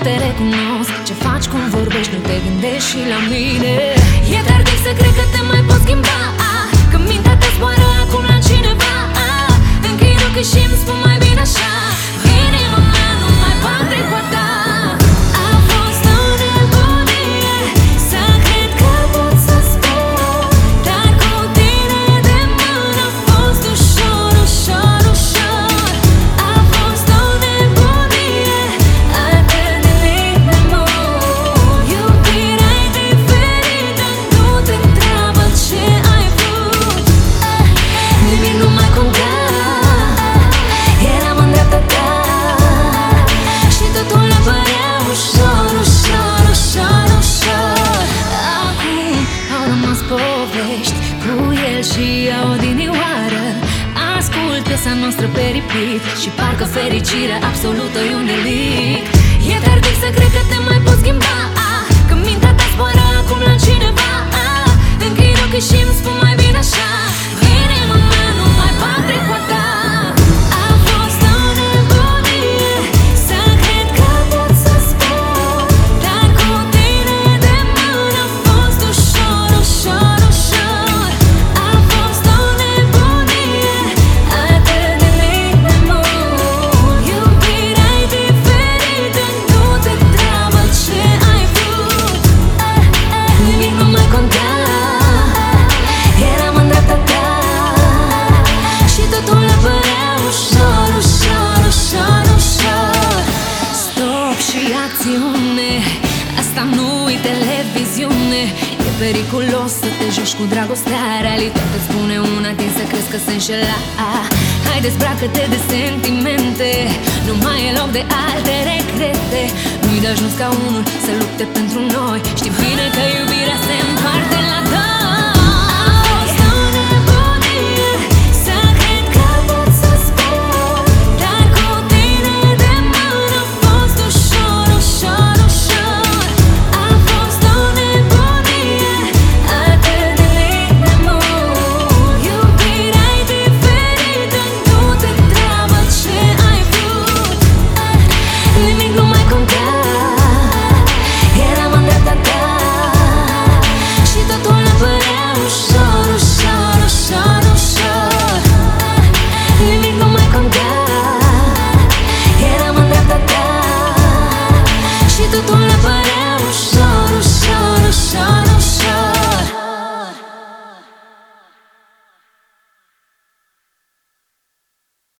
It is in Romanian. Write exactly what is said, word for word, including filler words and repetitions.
te recunosc. Ce faci, cum vorbești, nu te gândești și la mine. E tardiv să cred că te mai poți schimba, că mintea ta zboară acum la cineva. Închid ochii și îmi spun mai bine așa. Inima mea nu mai bate cu a ta. A fost o nebunie să cred că pot să spun, dar cu tine de mână a fost ușor, ușor, ușor. A fost o nebunie atât de mic de mult. Iubirea e diferită, nu te întreabă ce ai vrut. Nimic nu mai conta. Eram în dreapta ta și totul ne părea ușor, ușor, ușor, ușor. Acum au rămas povești cu el și ea odinioară. Ascult piesa noastră pe repeat și parcă fericirea absolută e un delict. E tardiv să cred că te mai poți schimba, că mintea ta zboară acum la cineva. Închid ochii și îmi spun mai bine așa. Inima mea nu mai bate cu a ta. A fost o nebunie să cred că pot să spun, dar cu tine de mână a fost ușor, ușor, ușor. A fost o nebunie atât de mic de mult. Iubirea e diferită, nu te întreabă ce ai vrut. Nimic nu mai conta. Eram în dreapta ta și totul ne părea ușor, ușor, ușor, ușor. Stop și acțiune, asta nu-i televiziune. E periculos să te joci cu dragostea. Realitatea îți spune una, tin să crezi că se înșela. Hai, dezbracă-te de sentimente, nu mai e loc de alte regrete. Nu-i de ajuns ca unul să lupte pentru noi. Știi bine că iubirea se împarte la doi.